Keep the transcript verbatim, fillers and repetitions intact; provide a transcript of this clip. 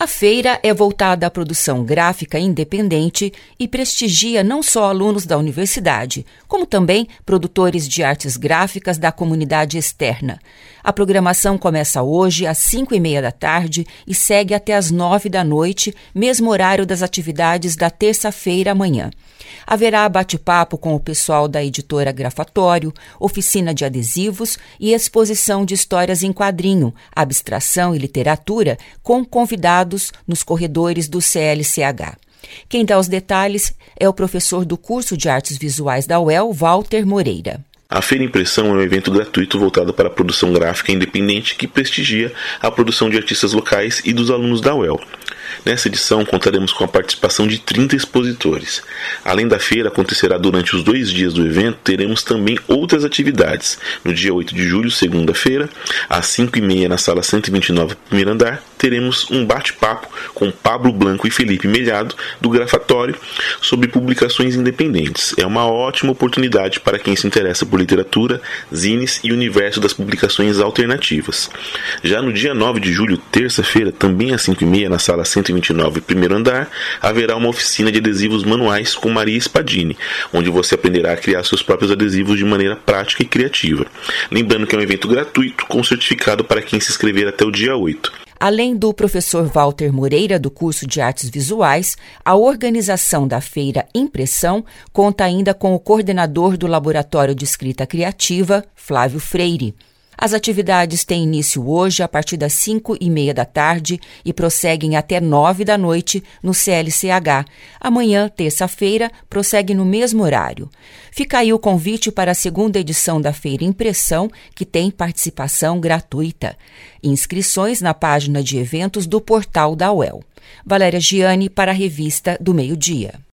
A feira é voltada à produção gráfica independente e prestigia não só alunos da universidade, como também produtores de artes gráficas da comunidade externa. A programação começa hoje às cinco e meia da tarde e segue até às nove da noite, mesmo horário das atividades da terça-feira amanhã. Haverá bate-papo com o pessoal da editora Grafatório, oficina de adesivos e exposição de histórias em quadrinho, abstração e literatura, com convidados nos corredores do C L C H. Quem dá os detalhes é o professor do curso de Artes Visuais da U E L, Walter Moreira. A Feira Impressão é um evento gratuito voltado para a produção gráfica independente que prestigia a produção de artistas locais e dos alunos da U E L. Nessa edição, contaremos com a participação de trinta expositores. Além da feira, acontecerá durante os dois dias do evento, teremos também outras atividades. No dia oito de julho, segunda-feira, às cinco e meia, na sala cento e vinte e nove, primeiro andar, teremos um bate-papo com Pablo Blanco e Felipe Melhado, do Grafatório, sobre publicações independentes. É uma ótima oportunidade para quem se interessa por literatura, zines e universo das publicações alternativas. Já no dia nove de julho, terça-feira, também às cinco e meia, na sala cento e vinte e nove, primeiro andar, haverá uma oficina de adesivos manuais com Maria Spadini, onde você aprenderá a criar seus próprios adesivos de maneira prática e criativa. Lembrando que é um evento gratuito com certificado para quem se inscrever até o dia oito. Além do professor Walter Moreira, do curso de Artes Visuais, a organização da Feira Impressão conta ainda com o coordenador do Laboratório de Escrita Criativa, Flávio Freire. As atividades têm início hoje a partir das cinco e meia da tarde e prosseguem até nove da noite no C L C H. Amanhã, terça-feira, prossegue no mesmo horário. Fica aí o convite para a segunda edição da Feira Impressão, que tem participação gratuita. Inscrições na página de eventos do portal da U E L. Valéria Giani para a Revista do Meio-Dia.